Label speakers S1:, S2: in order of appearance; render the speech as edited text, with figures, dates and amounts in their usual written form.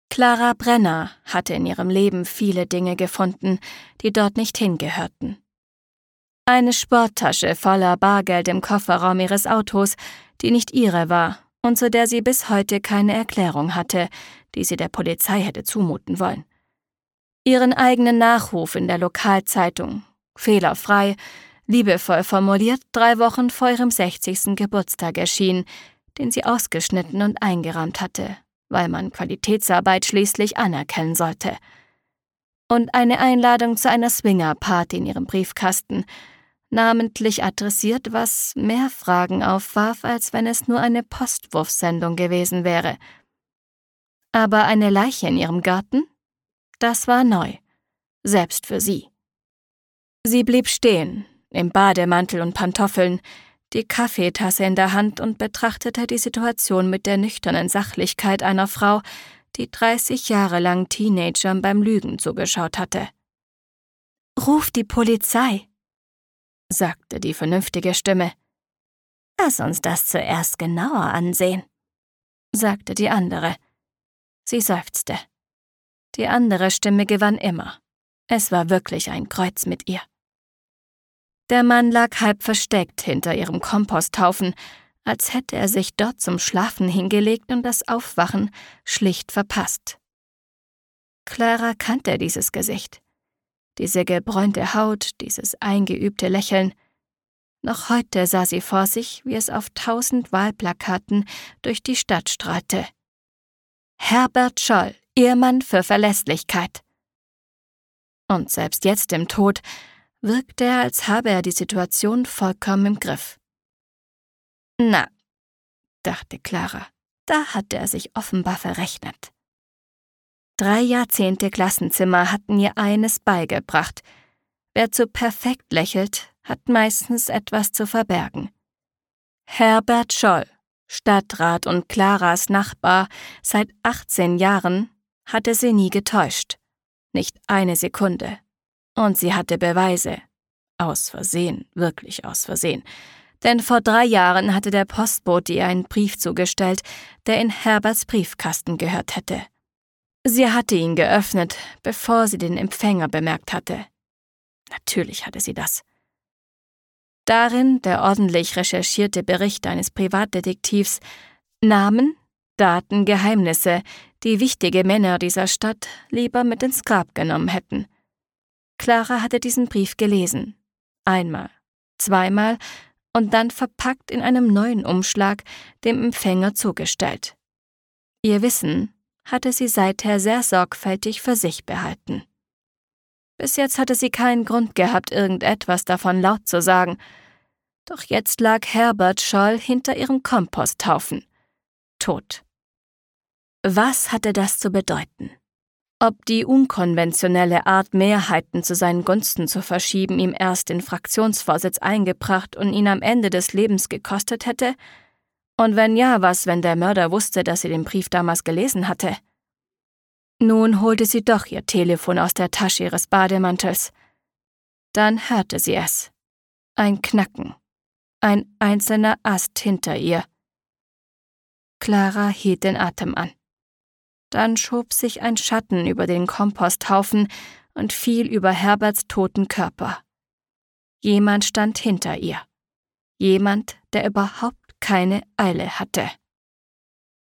S1: Clara Brenner hatte in ihrem Leben viele Dinge gefunden, die dort nicht hingehörten. Eine Sporttasche voller Bargeld im Kofferraum ihres Autos, die nicht ihre war und zu der sie bis heute keine Erklärung hatte, die sie der Polizei hätte zumuten wollen. Ihren eigenen Nachruf in der Lokalzeitung, fehlerfrei, liebevoll formuliert, 3 Wochen vor ihrem 60. Geburtstag erschien, den sie ausgeschnitten und eingerahmt hatte, weil man Qualitätsarbeit schließlich anerkennen sollte. Und eine Einladung zu einer Swingerparty in ihrem Briefkasten, namentlich adressiert, was mehr Fragen aufwarf, als wenn es nur eine Postwurfsendung gewesen wäre. Aber eine Leiche in ihrem Garten? Das war neu, selbst für sie. Sie blieb stehen, im Bademantel und Pantoffeln, die Kaffeetasse in der Hand und betrachtete die Situation mit der nüchternen Sachlichkeit einer Frau, die 30 Jahre lang Teenagern beim Lügen zugeschaut hatte. »Ruf die Polizei«, sagte die vernünftige Stimme. »Lass uns das zuerst genauer ansehen«, sagte die andere. Sie seufzte. Die andere Stimme gewann immer. Es war wirklich ein Kreuz mit ihr. Der Mann lag halb versteckt hinter ihrem Komposthaufen, als hätte er sich dort zum Schlafen hingelegt und das Aufwachen schlicht verpasst. Clara kannte dieses Gesicht. Diese gebräunte Haut, dieses eingeübte Lächeln. Noch heute sah sie vor sich, wie es auf 1000 Wahlplakaten durch die Stadt strahlte. Herbert Scholl, Ehemann für Verlässlichkeit. Und selbst jetzt im Tod wirkte er, als habe er die Situation vollkommen im Griff. Na, dachte Clara, da hatte er sich offenbar verrechnet. 3 Jahrzehnte Klassenzimmer hatten ihr eines beigebracht: Wer zu perfekt lächelt, hat meistens etwas zu verbergen. Herbert Scholl, Stadtrat und Claras Nachbar seit 18 Jahren, hatte sie nie getäuscht. Nicht eine Sekunde. Und sie hatte Beweise. Aus Versehen, wirklich aus Versehen. Denn vor 3 Jahren hatte der Postbote ihr einen Brief zugestellt, der in Herberts Briefkasten gehört hätte. Sie hatte ihn geöffnet, bevor sie den Empfänger bemerkt hatte. Natürlich hatte sie das. Darin der ordentlich recherchierte Bericht eines Privatdetektivs, Namen, Daten, Geheimnisse, die wichtige Männer dieser Stadt lieber mit ins Grab genommen hätten. Clara hatte diesen Brief gelesen. Einmal, zweimal und dann verpackt in einem neuen Umschlag dem Empfänger zugestellt. Ihr Wissen hatte sie seither sehr sorgfältig für sich behalten. Bis jetzt hatte sie keinen Grund gehabt, irgendetwas davon laut zu sagen. Doch jetzt lag Herbert Scholl hinter ihrem Komposthaufen, tot. Was hatte das zu bedeuten? Ob die unkonventionelle Art, Mehrheiten zu seinen Gunsten zu verschieben, ihm erst den Fraktionsvorsitz eingebracht und ihn am Ende des Lebens gekostet hätte? Und wenn ja, was, wenn der Mörder wusste, dass sie den Brief damals gelesen hatte? Nun holte sie doch ihr Telefon aus der Tasche ihres Bademantels. Dann hörte sie es. Ein Knacken. Ein einzelner Ast hinter ihr. Clara hielt den Atem an. Dann schob sich ein Schatten über den Komposthaufen und fiel über Herberts toten Körper. Jemand stand hinter ihr. Jemand, der überhaupt keine Eile hatte.